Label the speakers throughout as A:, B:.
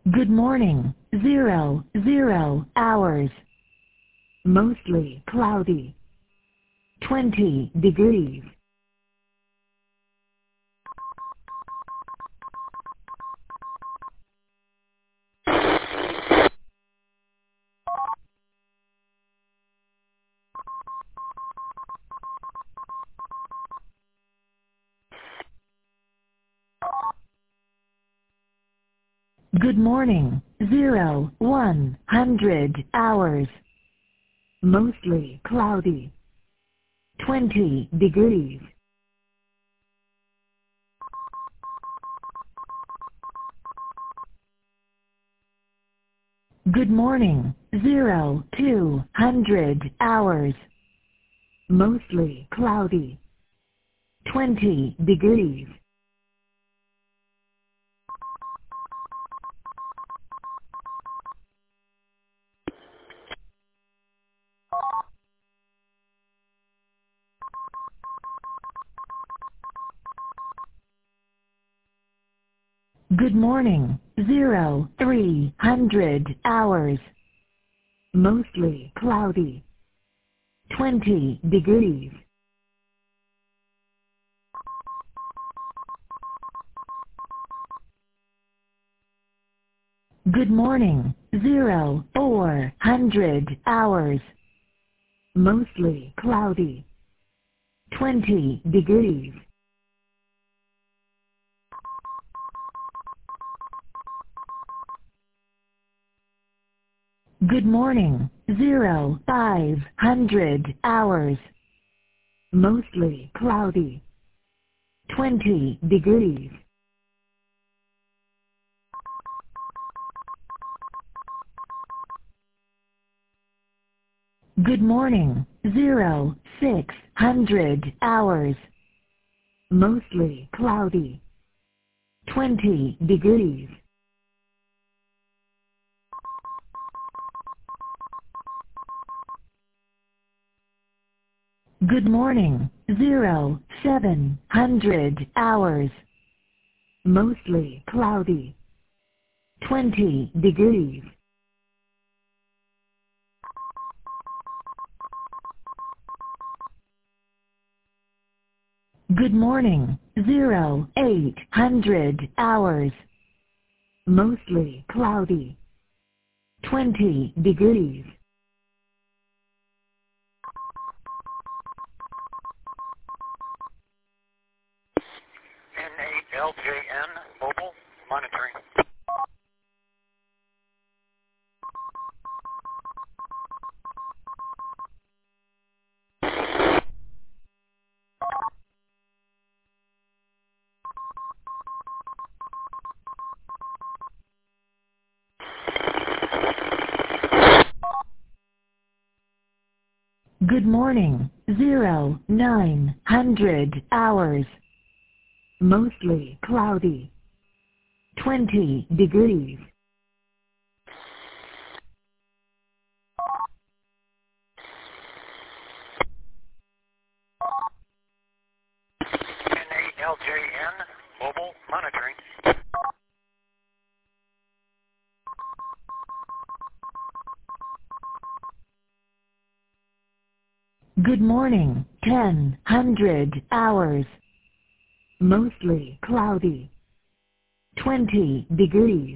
A: Good morning, 00 hours. Mostly cloudy. 20 degrees. Good morning, 100 hours. Mostly cloudy. 20 degrees. Good morning, 200 hours. Mostly cloudy. 20 degrees. Good morning, 300 hours. Mostly cloudy. 20 degrees. Good morning, 400 hours. Mostly cloudy. 20 degrees. Good morning, 500 hours. Mostly cloudy. 20 degrees. Good morning, 600 hours. Mostly cloudy. 20 degrees. Good morning, 700 hours. Mostly cloudy. 20 degrees. Good morning, 800 hours. Mostly cloudy. 20 degrees.
B: N8LJN mobile monitoring.
A: Good morning, 900 hours. Mostly cloudy. 20 degrees.
B: N8LJN mobile monitoring.
A: Good morning, 1000 hours. Mostly cloudy. 20 degrees.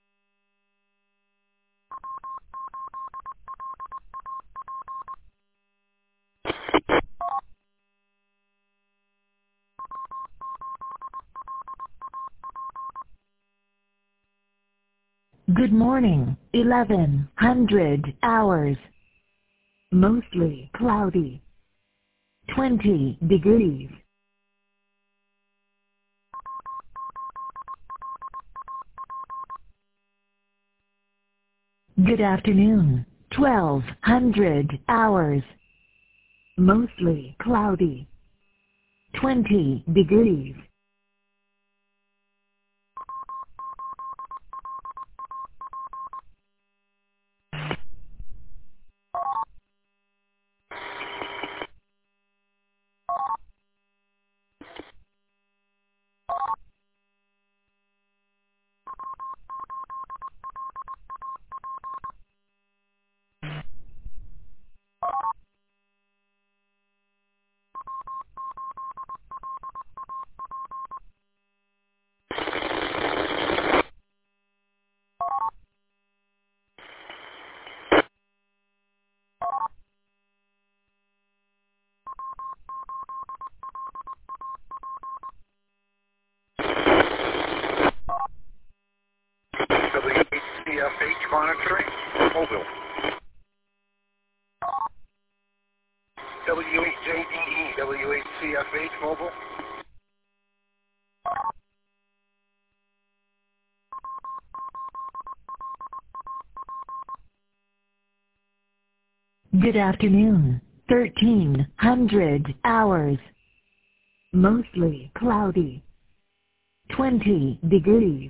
A: Good morning, 1100 hours. Mostly cloudy. 20 degrees. Good afternoon, 1200 hours. Mostly cloudy. 20 degrees.
B: monitoring.
C: Mobile.
B: W8JDE, W8CFH mobile.
A: Good afternoon. 1300 hours. Mostly cloudy. 20 degrees.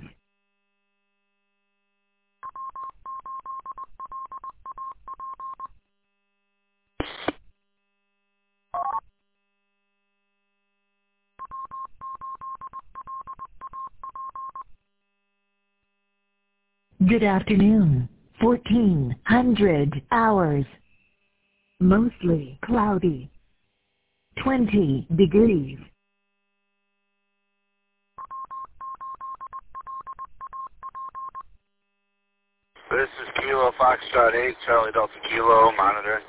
A: Good afternoon. 1400 hours. Mostly cloudy. 20 degrees.
C: This is Kilo Foxtrot 8, Charlie Delta Kilo, monitoring.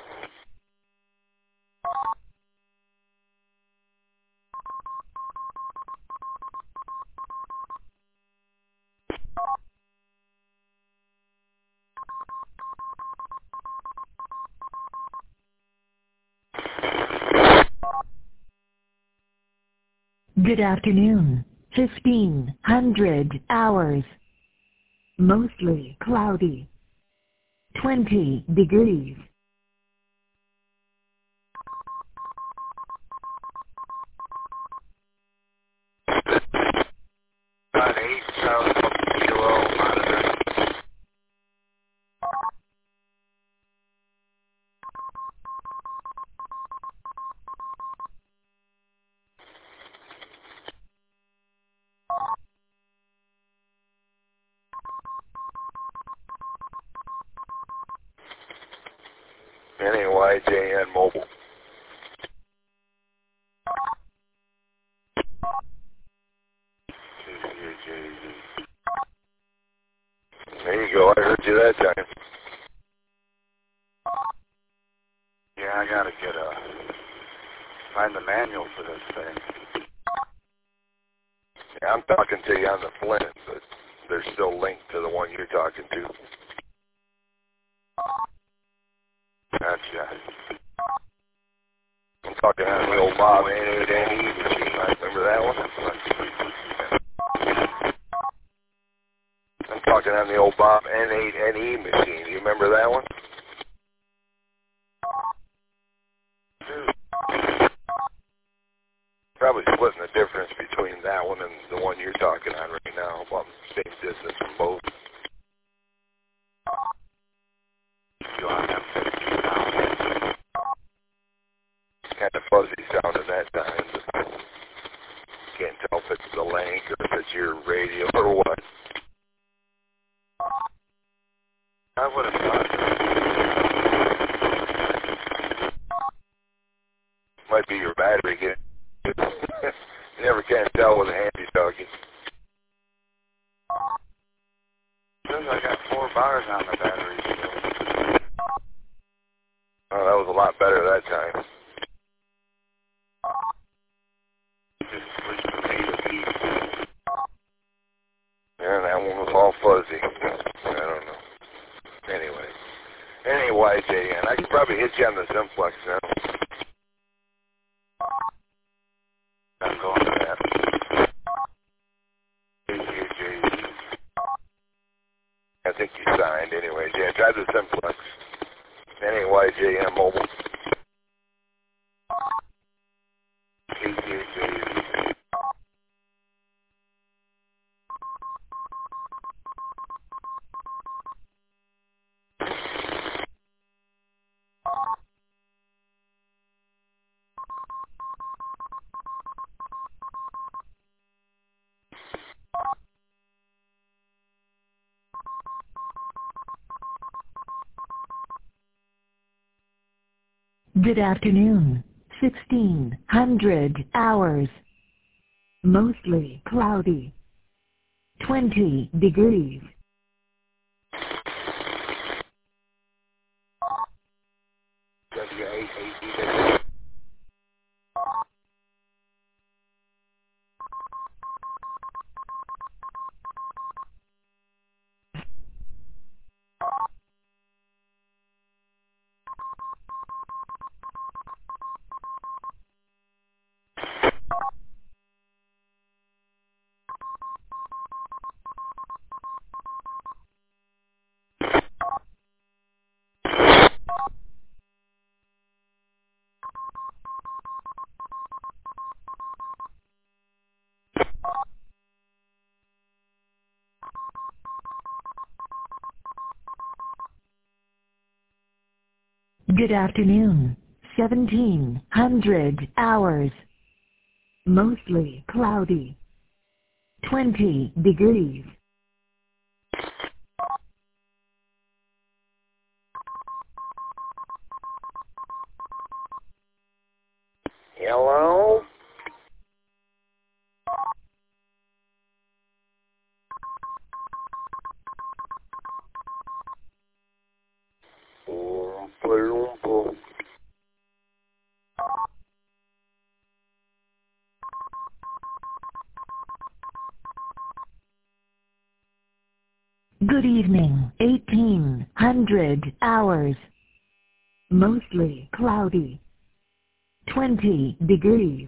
A: Good afternoon. 1500 hours. Mostly cloudy. 20 degrees.
C: Foxtrot 8, Charlie Delta Kilo, monitoring. NAYJN mobile. There you go, I heard you that time. Yeah, I gotta find the manual for this thing. Yeah, I'm talking to you on the Flint, but they're still linked to the one you're talking to. Gotcha. I'm talking on the old Bob N8NE machine. I remember that one? I'm talking on the old Bob N8NE machine. You remember that one? Probably splitting the difference between that one and the one you're talking on right now. About the same distance from both. Kind of fuzzy sounding that time. Can't tell if it's the link or if it's your radio or what. I would have thought might be your battery getting. You never can tell with a handy talkie. Says I got 4 bars on the battery. Oh, that was a lot better that time. Just switched from A to B. Yeah, that one was all fuzzy. I don't know. Anyway, JN, I could probably hit you on the simplex now. I'm going to that. I think you signed anyway, JN. Try the simplex. NAYJM mobile.
A: Good afternoon. 1600 hours. Mostly cloudy. 20 degrees.
C: W8AD.
A: Good afternoon. 1700 hours. Mostly cloudy. 20 degrees.
C: Hello? Oompa loompa.
A: Good evening. 1800 hours. Mostly cloudy. 20 degrees.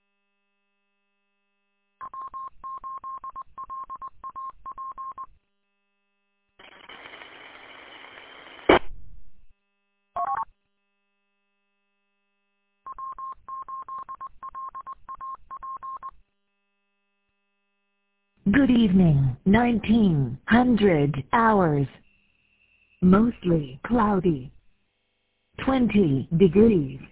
A: Good evening. 1900 hours. Mostly cloudy. 20 degrees.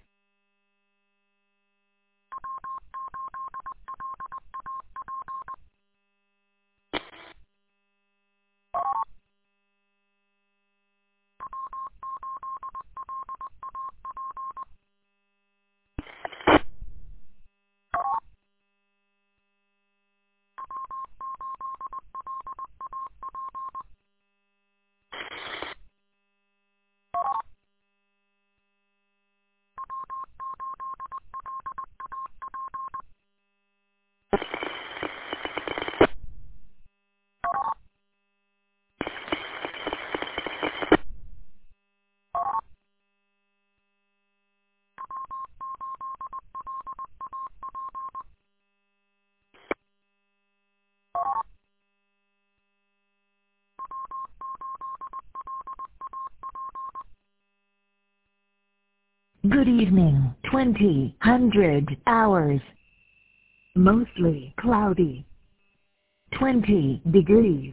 A: Good evening. 2000 hours. Mostly cloudy. 20 degrees.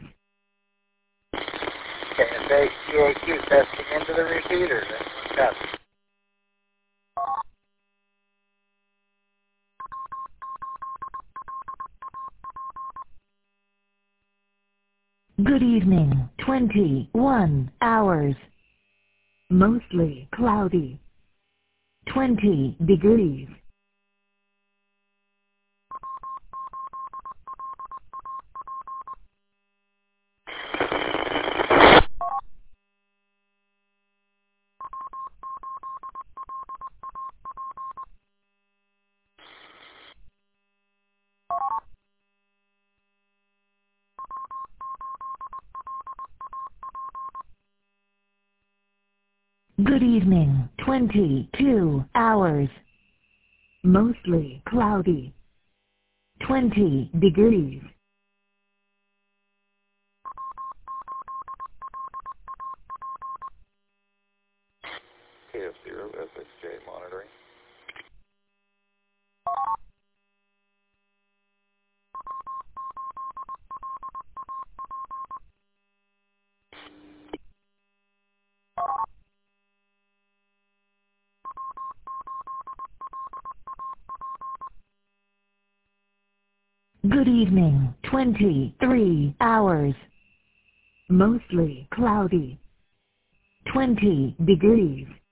B: KSA CAQ testing into the repeater. Test.
A: Good evening. 21 hours. Mostly cloudy. 20 degrees. Good evening. 22 hours. Mostly cloudy. 20 degrees.
C: KF0 SSJ monitoring.
A: Good evening. 23 hours. Mostly cloudy. 20 degrees.